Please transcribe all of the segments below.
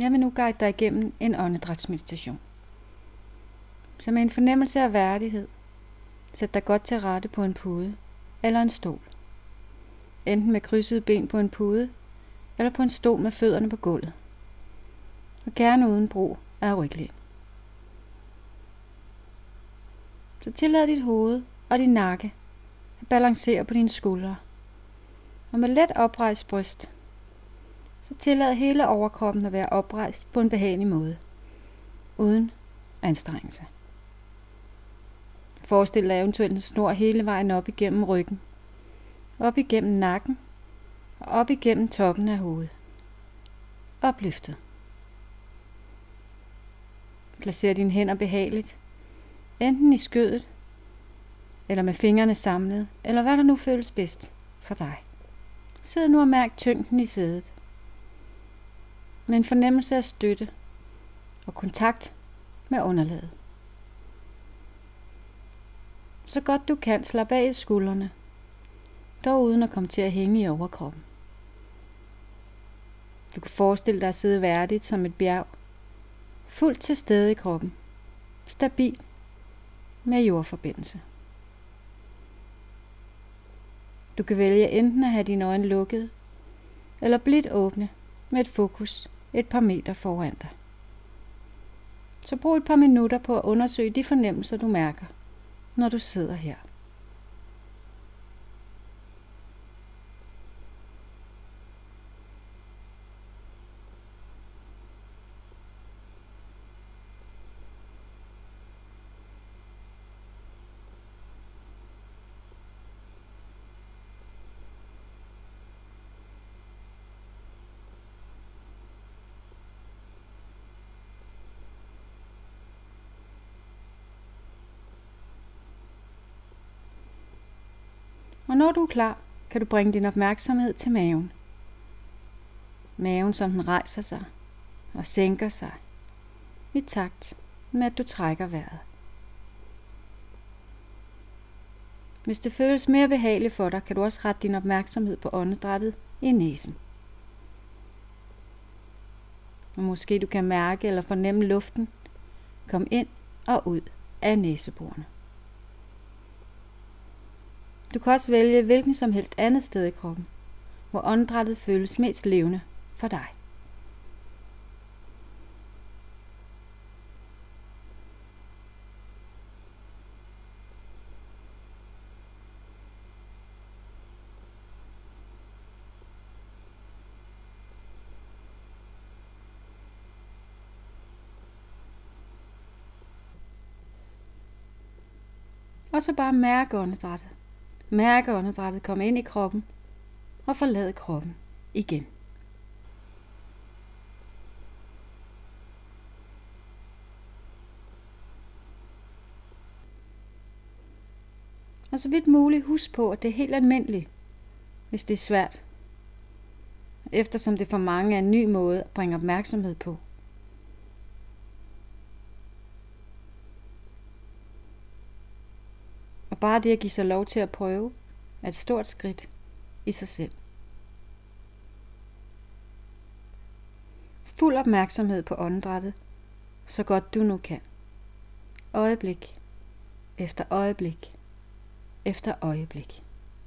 Jeg vil nu guide dig igennem en åndedrætsmeditation. Så med en fornemmelse af værdighed, sæt dig godt til rette på en pude eller en stol. Enten med krydsede ben på en pude, eller på en stol med fødderne på gulvet. Og gerne uden brug af ryglæn. Så tillad dit hoved og din nakke at balancere på dine skuldre. Og med let oprejst bryst, så tillad hele overkroppen at være oprejst på en behagelig måde, uden anstrengelse. Forestil dig eventuelt en snor hele vejen op igennem ryggen, op igennem nakken og op igennem toppen af hovedet. Opløftet. Placer dine hænder behageligt, enten i skødet, eller med fingrene samlet, eller hvad der nu føles bedst for dig. Sid nu og mærk tyngden i sædet, med en fornemmelse af støtte og kontakt med underlaget. Så godt du kan, slap af i skuldrene, dog uden at komme til at hænge i overkroppen. Du kan forestille dig at sidde værdigt som et bjerg, fuldt til stede i kroppen, stabil med jordforbindelse. Du kan vælge enten at have dine øjne lukket, eller blidt åbne med et fokus et par meter foran dig. Så brug et par minutter på at undersøge de fornemmelser, du mærker, når du sidder her. Og når du er klar, kan du bringe din opmærksomhed til maven. Maven, som den rejser sig og sænker sig i takt med, at du trækker vejret. Hvis det føles mere behageligt for dig, kan du også rette din opmærksomhed på åndedrættet i næsen. Og måske du kan mærke eller fornemme luften komme ind og ud af næseborene. Du kan også vælge hvilken som helst andet sted i kroppen, hvor åndedrættet føles mest levende for dig. Og så bare mærke åndedrættet. Mærke åndedrættet komme ind i kroppen og forlade kroppen igen. Og så vidt muligt husk på, at det er helt almindeligt, hvis det er svært, eftersom det for mange er en ny måde at bringe opmærksomhed på. Og bare det at give sig lov til at prøve, er et stort skridt i sig selv. Fuld opmærksomhed på åndedrættet, så godt du nu kan. Øjeblik efter øjeblik efter øjeblik.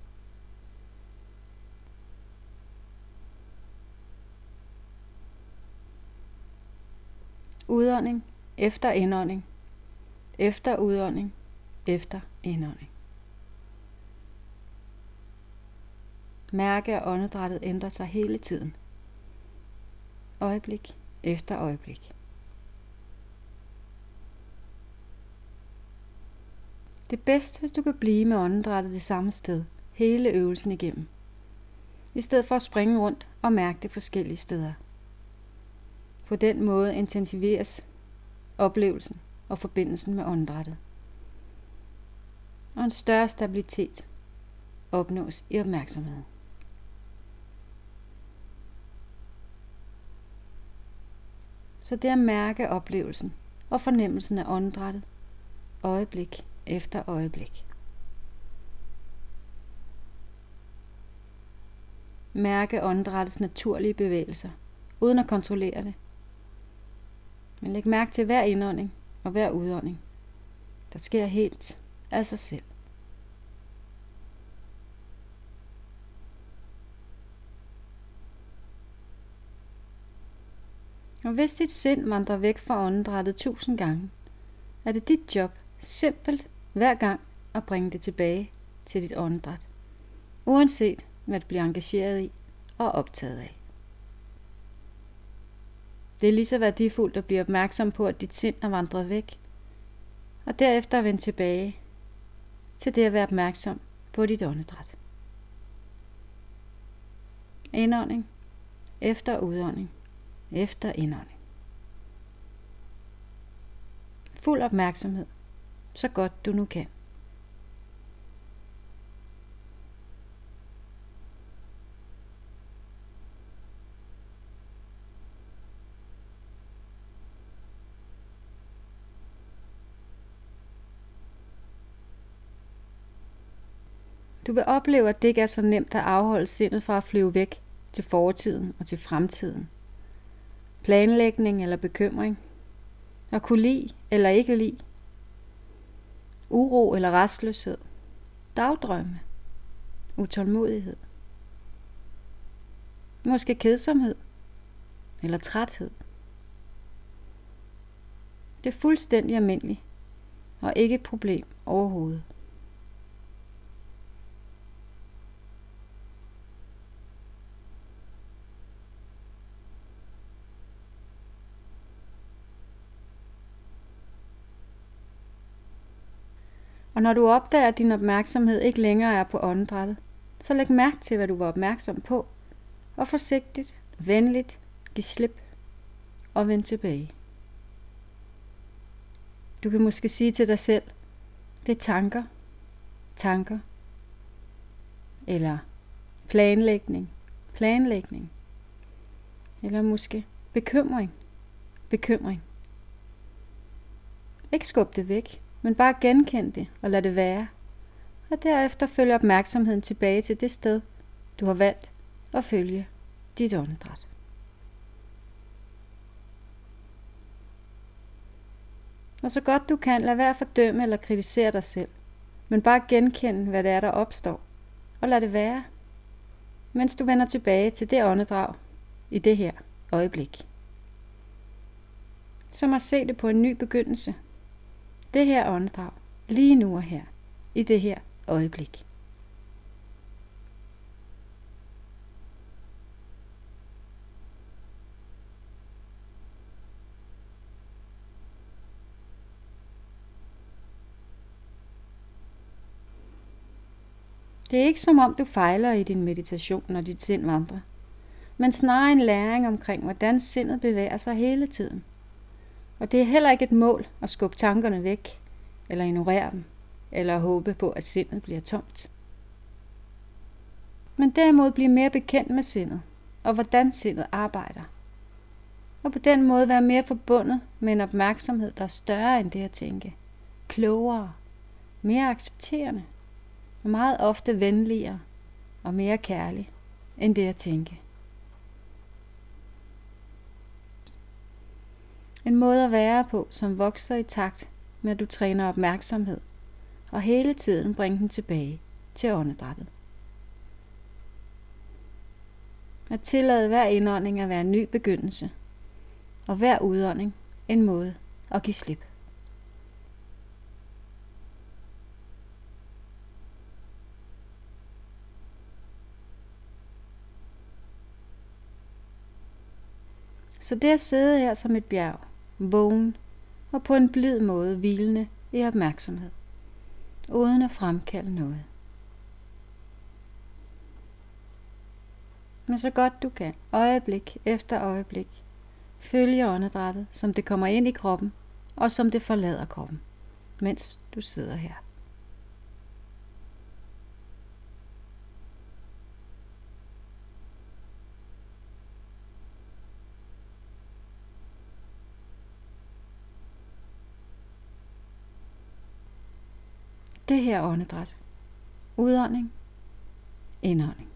Udånding efter indånding, efter udånding, efter indånding. Mærke, at åndedrættet ændrer sig hele tiden. Øjeblik efter øjeblik. Det er bedst, hvis du kan blive med åndedrættet det samme sted, hele øvelsen igennem, i stedet for at springe rundt og mærke det forskellige steder. På den måde intensiveres oplevelsen og forbindelsen med åndedrættet. Og en større stabilitet opnås i opmærksomheden. Så det at mærke oplevelsen og fornemmelsen af åndedrættet, øjeblik efter øjeblik. Mærke åndedrættets naturlige bevægelser, uden at kontrollere det Men læg mærke til hver indånding og hver udånding, der sker helt af sig selv. Og hvis dit sind vandrer væk fra åndedrættet 1000 gange, er det dit job simpelt hver gang at bringe det tilbage til dit åndedræt, uanset hvad du bliver engageret i og optaget af. Det er lige så værdifuldt at blive opmærksom på, at dit sind er vandret væk, og derefter vende tilbage til det at være opmærksom på dit åndedræt. Indånding efter udånding efter indånding. Fuld opmærksomhed, så godt du nu kan. Du vil opleve, at det ikke er så nemt at afholde sindet fra at flyve væk til fortiden og til fremtiden. Planlægning eller bekymring. At kunne lide eller ikke lide. Uro eller rastløshed. Dagdrømme. Utålmodighed. Måske kedsomhed eller træthed. Det er fuldstændig almindeligt og ikke et problem overhovedet. Og når du opdager, at din opmærksomhed ikke længere er på åndedrættet, så læg mærke til, hvad du var opmærksom på, og forsigtigt, venligt, giv slip og vend tilbage. Du kan måske sige til dig selv, det er tanker, eller planlægning, eller måske bekymring. Ikke skub det væk, men bare genkend det og lad det være, og derefter følge opmærksomheden tilbage til det sted, du har valgt at følge dit åndedræt. Og så godt du kan, lad være at fordømme eller kritisere dig selv, men bare genkende, hvad det er, der opstår, og lad det være, mens du vender tilbage til det åndedrag i det her øjeblik. Som at se det på en ny begyndelse. Det her åndedrag, lige nu og her, i det her øjeblik. Det er ikke som om du fejler i din meditation, når dit sind vandrer, men snarere en læring omkring, hvordan sindet bevæger sig hele tiden. Og det er heller ikke et mål at skubbe tankerne væk, eller ignorere dem, eller håbe på, at sindet bliver tomt. Men derimod blive mere bekendt med sindet, og hvordan sindet arbejder. Og på den måde være mere forbundet med en opmærksomhed, der er større end det at tænke. Klogere, mere accepterende, og meget ofte venligere og mere kærlig end det at tænke. En måde at være på, som vokser i takt med, at du træner opmærksomhed, og hele tiden bringer den tilbage til åndedrættet. At tillade hver indånding at være en ny begyndelse, og hver udånding en måde at give slip. Så det at sidde her som et bjerg, vågen og på en blid måde hvilende i opmærksomhed, uden at fremkalde noget. Men så godt du kan, øjeblik efter øjeblik, følge åndedrættet, som det kommer ind i kroppen, og som det forlader kroppen, mens du sidder her. Det her åndedræt. Udånding. Indånding.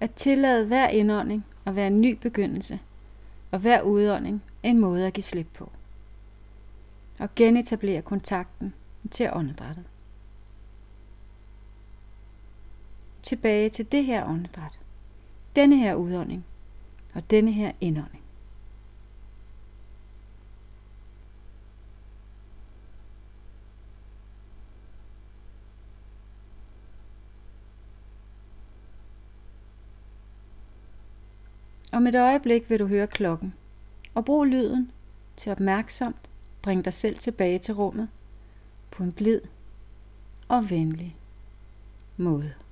At tillade hver indånding at være en ny begyndelse, og hver udånding en måde at give slip på. Og genetablere kontakten til åndedrættet. Tilbage til det her åndedræt, denne her udånding og denne her indånding. Om et øjeblik vil du høre klokken, og brug lyden til opmærksomt bringe dig selv tilbage til rummet på en blid og venlig måde.